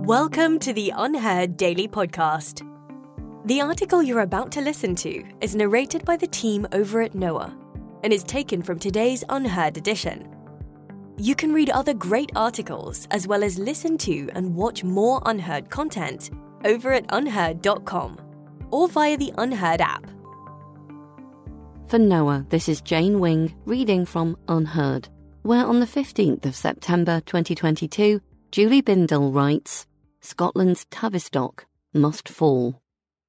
Welcome to the Unheard Daily Podcast. The article you're about to listen to is narrated by the team over at Noah and is taken from today's Unheard edition. You can read other great articles as well as listen to and watch more Unheard content over at unheard.com or via the Unheard app. For Noah, this is Jane Wing reading from Unheard, where on the 15th of September 2022, Julie Bindel writes, Scotland's Tavistock must fall.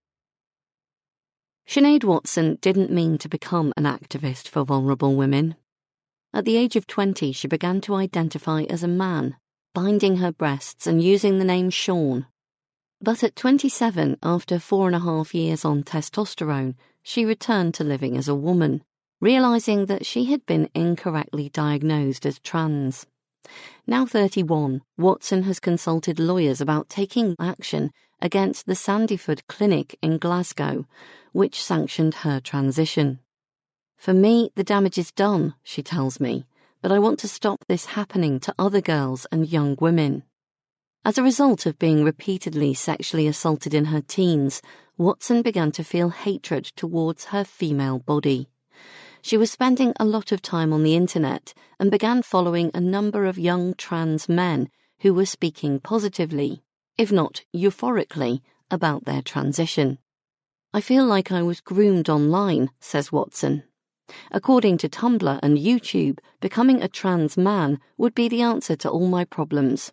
Sinead Watson didn't mean to become an activist for vulnerable women. At the age of 20, she began to identify as a man, binding her breasts and using the name Sean. But at 27, after 4.5 years on testosterone, she returned to living as a woman, realising that she had been incorrectly diagnosed as trans. Now 31, Watson has consulted lawyers about taking action against the Sandyford Clinic in Glasgow, which sanctioned her transition. For me, the damage is done, she tells me, but I want to stop this happening to other girls and young women. As a result of being repeatedly sexually assaulted in her teens, Watson began to feel hatred towards her female body. She was spending a lot of time on the internet and began following a number of young trans men who were speaking positively, if not euphorically, about their transition. I feel like I was groomed online, says Watson. According to Tumblr and YouTube, becoming a trans man would be the answer to all my problems.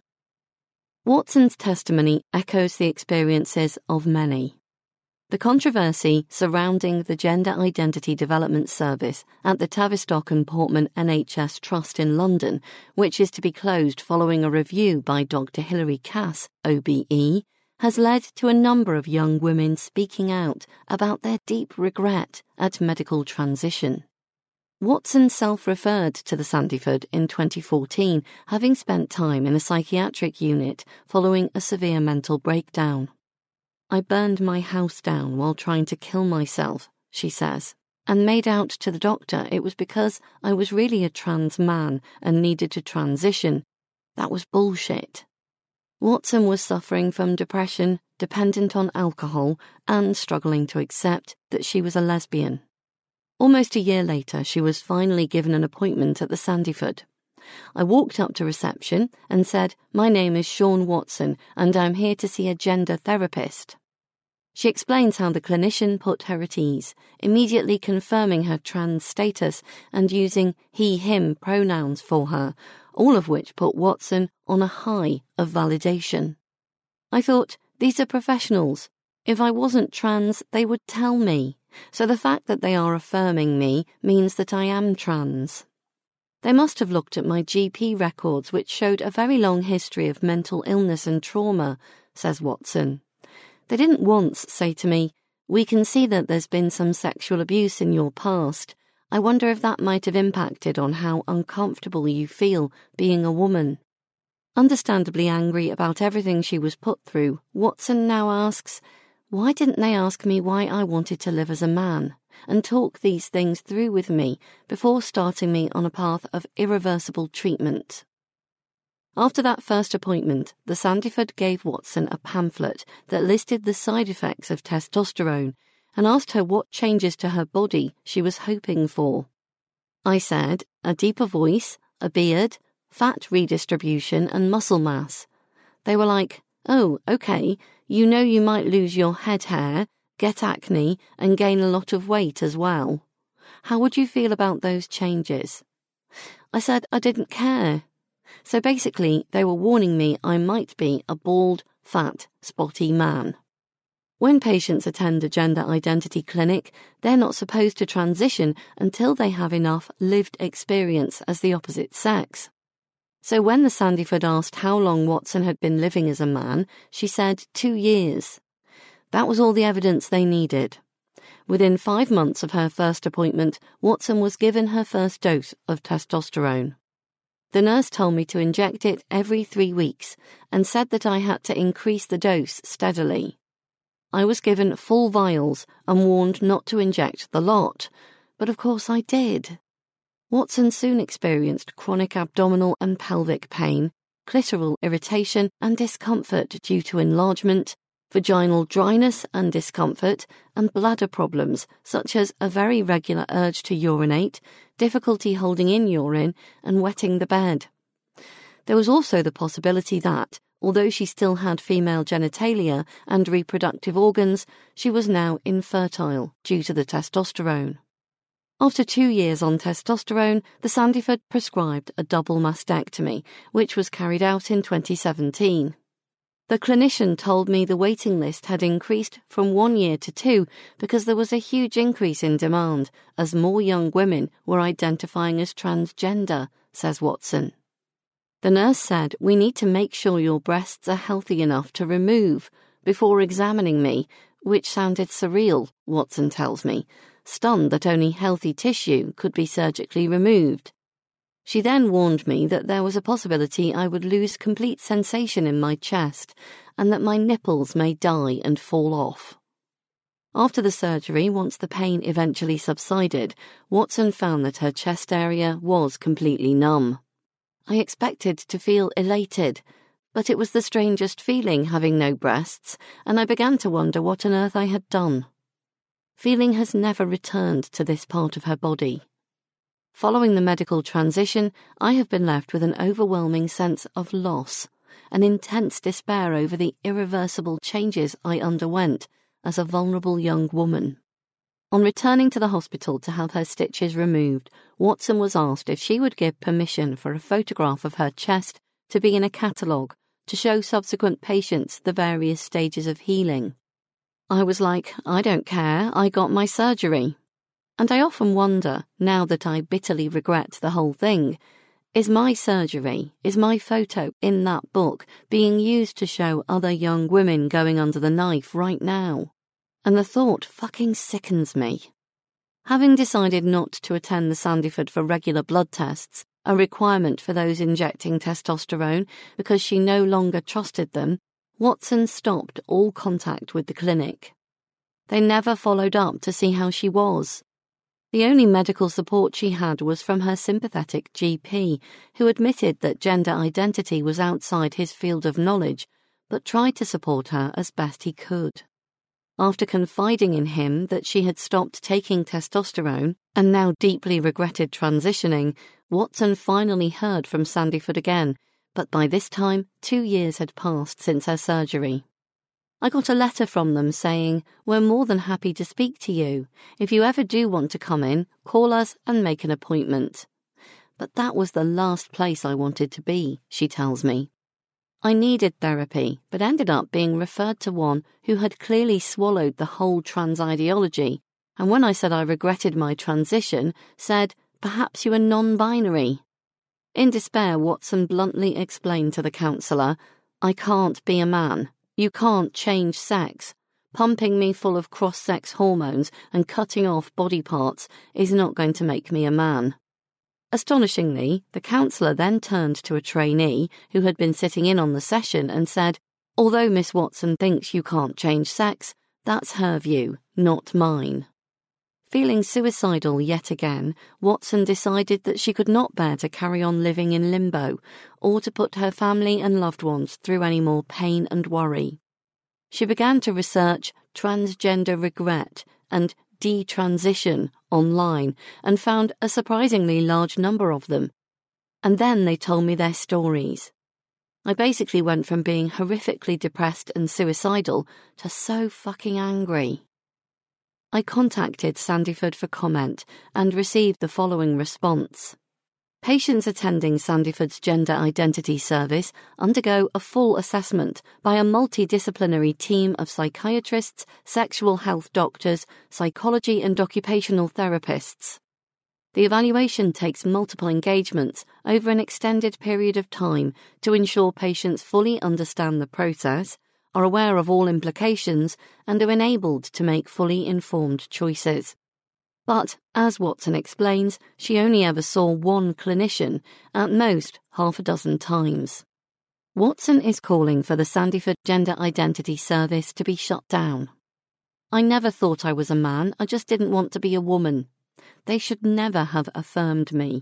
Watson's testimony echoes the experiences of many. The controversy surrounding the Gender Identity Development Service at the Tavistock and Portman NHS Trust in London, which is to be closed following a review by Dr. Hilary Cass, OBE, has led to a number of young women speaking out about their deep regret at medical transition. Watson self-referred to the Sandyford in 2014, having spent time in a psychiatric unit following a severe mental breakdown. I burned my house down while trying to kill myself, she says, and made out to the doctor it was because I was really a trans man and needed to transition. That was bullshit. Watson was suffering from depression, dependent on alcohol, and struggling to accept that she was a lesbian. Almost a year later, she was finally given an appointment at the Sandyford. I walked up to reception and said, "My name is Sean Watson and I'm here to see a gender therapist." She explains how the clinician put her at ease, immediately confirming her trans status and using he/him pronouns for her, all of which put Watson on a high of validation. I thought, these are professionals. If I wasn't trans, they would tell me. So the fact that they are affirming me means that I am trans. They must have looked at my GP records, which showed a very long history of mental illness and trauma, says Watson. They didn't once say to me, "We can see that there's been some sexual abuse in your past. I wonder if that might have impacted on how uncomfortable you feel being a woman." Understandably angry about everything she was put through, Watson now asks, why didn't they ask me why I wanted to live as a man and talk these things through with me before starting me on a path of irreversible treatment? After that first appointment, the Sandyford gave Watson a pamphlet that listed the side effects of testosterone and asked her what changes to her body she was hoping for. I said, a deeper voice, a beard, fat redistribution and muscle mass. They were like, "Oh, okay, you know you might lose your head hair, get acne and gain a lot of weight as well. How would you feel about those changes?" I said I didn't care. So basically, they were warning me I might be a bald, fat, spotty man. When patients attend a gender identity clinic, they're not supposed to transition until they have enough lived experience as the opposite sex. So when the Sandyford asked how long Watson had been living as a man, she said 2 years. That was all the evidence they needed. Within 5 months of her first appointment, Watson was given her first dose of testosterone. The nurse told me to inject it every 3 weeks and said that I had to increase the dose steadily. I was given full vials and warned not to inject the lot, but of course I did. Watson soon experienced chronic abdominal and pelvic pain, clitoral irritation and discomfort due to enlargement, vaginal dryness and discomfort, and bladder problems such as a very regular urge to urinate, difficulty holding in urine, and wetting the bed. There was also the possibility that, although she still had female genitalia and reproductive organs, she was now infertile due to the testosterone. After 2 years on testosterone, the Sandyford prescribed a double mastectomy, which was carried out in 2017. The clinician told me the waiting list had increased from 1 year to 2 because there was a huge increase in demand as more young women were identifying as transgender, says Watson. The nurse said, "We need to make sure your breasts are healthy enough to remove," before examining me, which sounded surreal, Watson tells me, stunned that only healthy tissue could be surgically removed. She then warned me that there was a possibility I would lose complete sensation in my chest and that my nipples may die and fall off. After the surgery, once the pain eventually subsided, Watson found that her chest area was completely numb. I expected to feel elated, but it was the strangest feeling having no breasts, and I began to wonder what on earth I had done. Feeling has never returned to this part of her body. Following the medical transition, I have been left with an overwhelming sense of loss, an intense despair over the irreversible changes I underwent as a vulnerable young woman. On returning to the hospital to have her stitches removed, Watson was asked if she would give permission for a photograph of her chest to be in a catalogue to show subsequent patients the various stages of healing. I was like, I don't care, I got my surgery. And I often wonder, now that I bitterly regret the whole thing, is my surgery, is my photo in that book being used to show other young women going under the knife right now? And the thought fucking sickens me. Having decided not to attend the Sandyford for regular blood tests, a requirement for those injecting testosterone because she no longer trusted them, Watson stopped all contact with the clinic. They never followed up to see how she was. The only medical support she had was from her sympathetic GP, who admitted that gender identity was outside his field of knowledge, but tried to support her as best he could. After confiding in him that she had stopped taking testosterone and now deeply regretted transitioning, Watson finally heard from Sandyford again, but by this time 2 years had passed since her surgery. I got a letter from them saying, "We're more than happy to speak to you. If you ever do want to come in, call us and make an appointment." But that was the last place I wanted to be, she tells me. I needed therapy, but ended up being referred to one who had clearly swallowed the whole trans ideology, and when I said I regretted my transition, said, "Perhaps you are non-binary." In despair, Watson bluntly explained to the counsellor, "I can't be a man. You can't change sex. Pumping me full of cross-sex hormones and cutting off body parts is not going to make me a man." Astonishingly, the counsellor then turned to a trainee who had been sitting in on the session and said, "Although Miss Watson thinks you can't change sex, that's her view, not mine." Feeling suicidal yet again, Watson decided that she could not bear to carry on living in limbo or to put her family and loved ones through any more pain and worry. She began to research transgender regret and detransition online and found a surprisingly large number of them. And then they told me their stories. I basically went from being horrifically depressed and suicidal to so fucking angry. I contacted Sandyford for comment and received the following response. Patients attending Sandyford's Gender Identity Service undergo a full assessment by a multidisciplinary team of psychiatrists, sexual health doctors, psychology and occupational therapists. The evaluation takes multiple engagements over an extended period of time to ensure patients fully understand the process, are aware of all implications, and are enabled to make fully informed choices. But, as Watson explains, she only ever saw one clinician, at most half a dozen times. Watson is calling for the Sandyford Gender Identity Service to be shut down. "I never thought I was a man, I just didn't want to be a woman. They should never have affirmed me.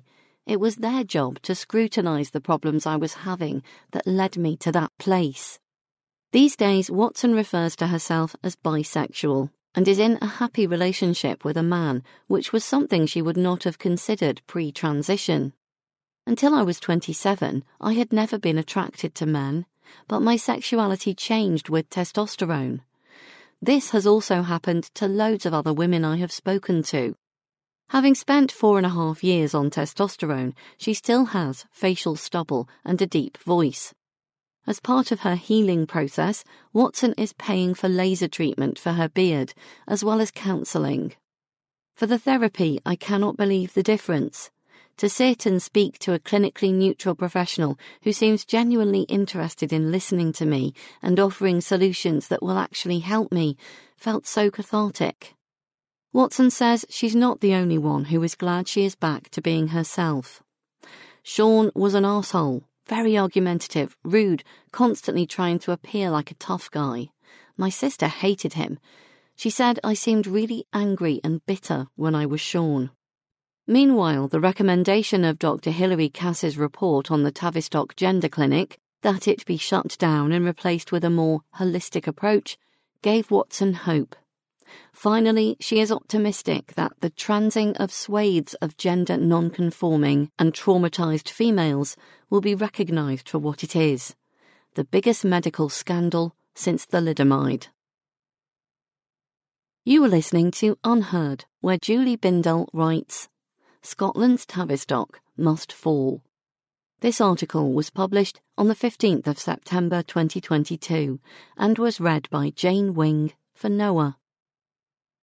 It was their job to scrutinise the problems I was having that led me to that place. These days, Watson refers to herself as bisexual and is in a happy relationship with a man, which was something she would not have considered pre-transition. Until I was 27, I had never been attracted to men, but my sexuality changed with testosterone. This has also happened to loads of other women I have spoken to. Having spent 4.5 years on testosterone, she still has facial stubble and a deep voice. As part of her healing process, Watson is paying for laser treatment for her beard, as well as counselling. For the therapy, I cannot believe the difference. To sit and speak to a clinically neutral professional who seems genuinely interested in listening to me and offering solutions that will actually help me felt so cathartic. Watson says she's not the only one who is glad she is back to being herself. Sean was an arsehole, very argumentative, rude, constantly trying to appear like a tough guy. My sister hated him. She said I seemed really angry and bitter when I was Sean. Meanwhile, the recommendation of Dr. Hilary Cass's report on the Tavistock Gender Clinic, that it be shut down and replaced with a more holistic approach, gave Watson hope. Finally, she is optimistic that the transing of swathes of gender non-conforming and traumatised females will be recognised for what it is, the biggest medical scandal since thalidomide. You are listening to Unheard, where Julie Bindel writes, Scotland's Tavistock must fall. This article was published on the 15th of September 2022 and was read by Jane Wing for Noah.